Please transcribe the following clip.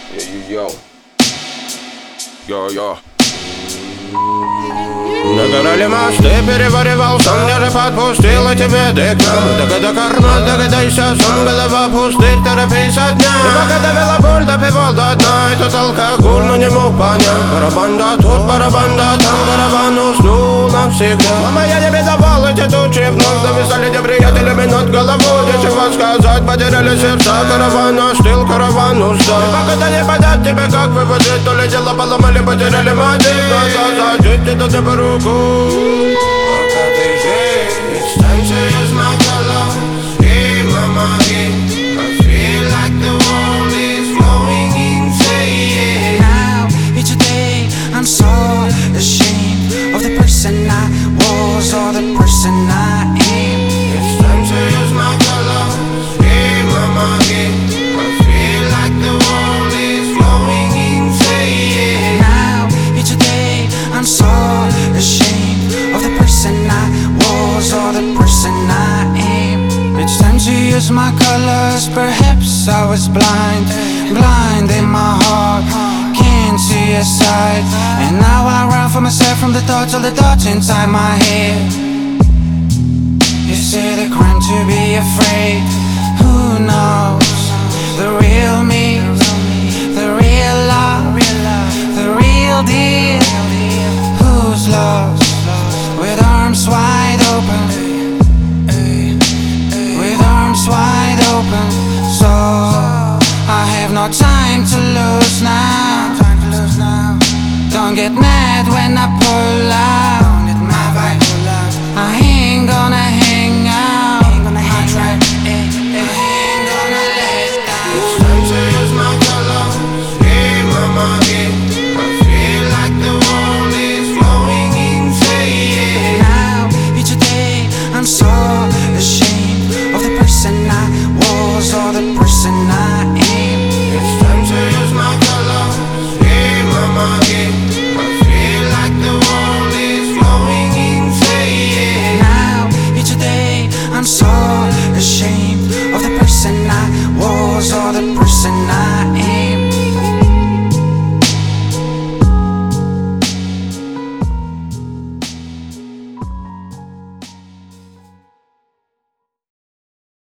Йо. Нагорали мосты, переваривал сон, где же подпустила тебе декна. Догада карма, догадайся, сон, голова пустырь, торопись от дня. И пока довела боль, допивал до дна, этот алкоголь, но не мог понять. Барабан да тут, барабан да там, барабан уснул навсегда. Мама, я не давал эти тучи вновь, зависали те приятелями над головой. Нечего сказать, потеряли сердца, караван остыл, караван устал. И пока не понять тебе, как выводы, то ли дело поломали, потеряли мотив. Глаза зажить, это тебе руку. Пока ты здесь, станция is my color, in my mind. I feel like the world is going insane. Now, each day, I'm so ashamed of the person I was or the person I am. It's time to use my color, in my mind. I feel like the world is going insane. Now, each day, I'm so ashamed of the person I was or the person I am. It's time to use my colors. Perhaps I was blind in my heart, can't see a side. And now I run for myself from the thoughts, all the thoughts inside my head. Is it a crime to be afraid? Who knows? The real me, the real love, the real deal. Who's lost? With arms wide open, with arms wide open. So I have no time to lose now. Don't get mad when I